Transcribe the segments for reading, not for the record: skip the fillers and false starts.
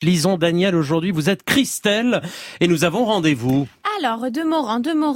Lison Daniel, aujourd'hui, vous êtes Christelle et nous avons rendez-vous. Alors, Demorand,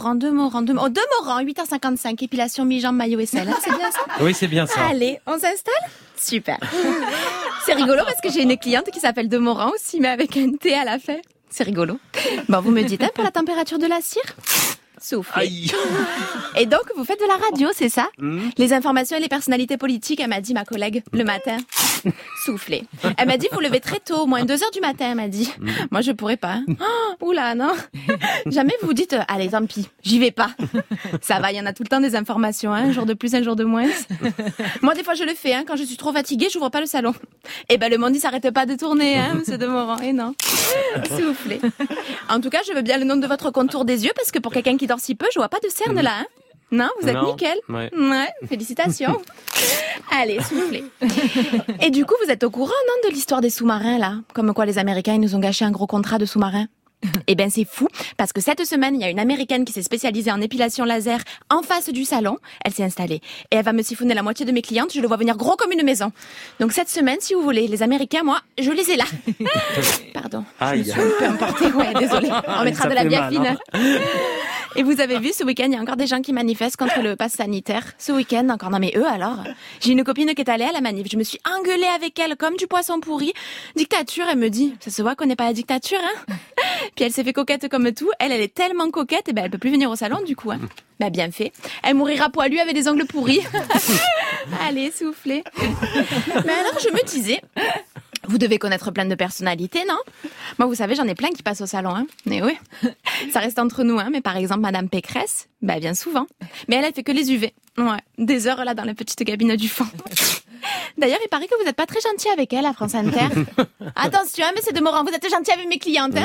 8h55, épilation mi-jambe, maillot et selle. C'est bien ça? Oui, c'est bien ça. Allez, on s'installe? Super. C'est rigolo parce que j'ai une cliente qui s'appelle Demorand aussi, mais avec un T à la fin. C'est rigolo. Bon, vous me dites, pour la température de la cire? Soufflez. Aïe. Et donc, vous faites de la radio, c'est ça? Les informations et les personnalités politiques, elle m'a dit, ma collègue, le matin. Soufflez. Elle m'a dit, vous levez très tôt, au moins 2h du matin, elle m'a dit. Moi, je pourrais pas. Oula, non. Jamais vous vous dites, allez, tant pis, j'y vais pas. Ça va, il y en a tout le temps des informations, un jour de plus, un jour de moins. Moi, des fois, je le fais, quand je suis trop fatiguée, j'ouvre pas le salon. Et le monde, il s'arrête pas de tourner, monsieur Demorand. Et non. Soufflez. En tout cas, je veux bien le nom de votre contour des yeux, parce que pour quelqu'un qui dort si peu, je vois pas de cerne là, Non, vous êtes nickel. Ouais, félicitations. Allez, soufflez. Et du coup, vous êtes au courant, non, de l'histoire des sous-marins, là? Comme quoi les Américains, ils nous ont gâché un gros contrat de sous-marins. Eh ben, c'est fou, parce que cette semaine, il y a une Américaine qui s'est spécialisée en épilation laser en face du salon. Elle s'est installée. Et elle va me siphonner la moitié de mes clientes. Je le vois venir gros comme une maison. Donc cette semaine, si vous voulez, les Américains, moi, je les ai là. Pardon. Aïe. Je me suis un peu emportée. Ouais, désolée. On mettra de la biafine. Et vous avez vu, ce week-end, il y a encore des gens qui manifestent contre le pass sanitaire. Ce week-end, encore. Non mais eux, alors. J'ai une copine qui est allée à la manif. Je me suis engueulée avec elle comme du poisson pourri. Dictature, elle me dit. Ça se voit qu'on n'est pas la dictature, Puis elle s'est fait coquette comme tout. Elle est tellement coquette, elle peut plus venir au salon, du coup, bien fait. Elle mourira poilue avec des ongles pourris. Allez, soufflez. Mais alors, je me disais... Vous devez connaître plein de personnalités, non? Moi, vous savez, j'en ai plein qui passent au salon, Mais oui. Ça reste entre nous, Mais par exemple, Madame Pécresse, bien souvent. Mais elle fait que les UV. Ouais. Des heures, là, dans la petite cabine du fond. D'ailleurs, il paraît que vous n'êtes pas très gentil avec elle, à France Inter. Attention, monsieur Demorand, vous êtes gentil avec mes clientes,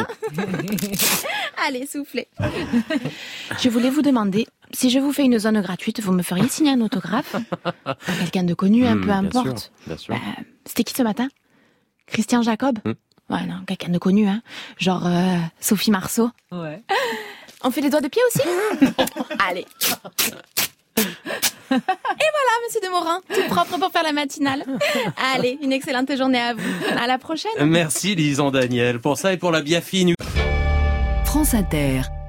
Allez, soufflez. Je voulais vous demander, si je vous fais une zone gratuite, vous me feriez signer un autographe? Quelqu'un de connu, peu importe. Bien sûr. C'était qui ce matin? Christian Jacob? Ouais, non, quelqu'un de connu, Genre Sophie Marceau. Ouais. On fait les doigts de pied aussi? Allez. Et voilà, monsieur Demorand, tout propre pour faire la matinale. Allez, une excellente journée à vous. À la prochaine. Merci Lison Daniel pour ça et pour la biafine. France Inter.